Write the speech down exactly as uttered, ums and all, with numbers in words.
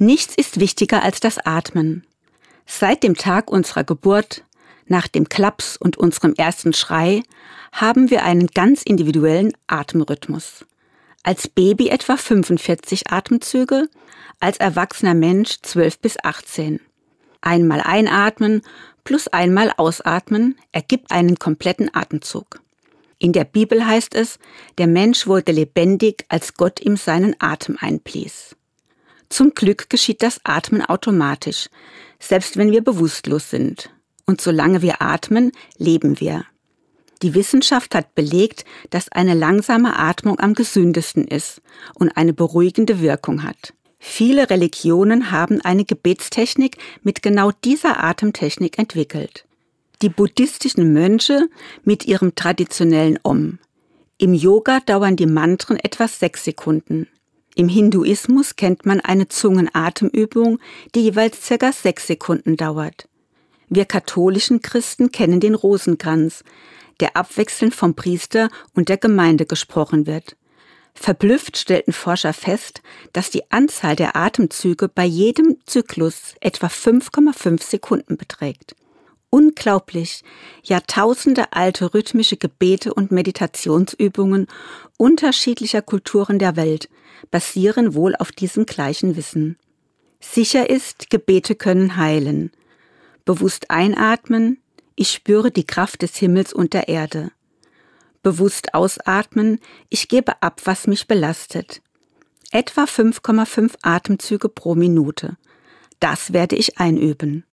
Nichts ist wichtiger als das Atmen. Seit dem Tag unserer Geburt, nach dem Klaps und unserem ersten Schrei, haben wir einen ganz individuellen Atemrhythmus. Als Baby etwa fünfundvierzig Atemzüge, als erwachsener Mensch zwölf bis achtzehn. Einmal einatmen plus einmal ausatmen ergibt einen kompletten Atemzug. In der Bibel heißt es, der Mensch wurde lebendig, als Gott ihm seinen Atem einblies. Zum Glück geschieht das Atmen automatisch, selbst wenn wir bewusstlos sind. Und solange wir atmen, leben wir. Die Wissenschaft hat belegt, dass eine langsame Atmung am gesündesten ist und eine beruhigende Wirkung hat. Viele Religionen haben eine Gebetstechnik mit genau dieser Atemtechnik entwickelt. Die buddhistischen Mönche mit ihrem traditionellen Om. Im Yoga dauern die Mantren etwa sechs Sekunden. Im Hinduismus kennt man eine Zungenatemübung, die jeweils ca. sechs Sekunden dauert. Wir katholischen Christen kennen den Rosenkranz, der abwechselnd vom Priester und der Gemeinde gesprochen wird. Verblüfft stellten Forscher fest, dass die Anzahl der Atemzüge bei jedem Zyklus etwa fünf Komma fünf Sekunden beträgt. Unglaublich, Jahrtausende alte rhythmische Gebete und Meditationsübungen unterschiedlicher Kulturen der Welt basieren wohl auf diesem gleichen Wissen. Sicher ist, Gebete können heilen. Bewusst einatmen, ich spüre die Kraft des Himmels und der Erde. Bewusst ausatmen, ich gebe ab, was mich belastet. Etwa fünf Komma fünf Atemzüge pro Minute. Das werde ich einüben.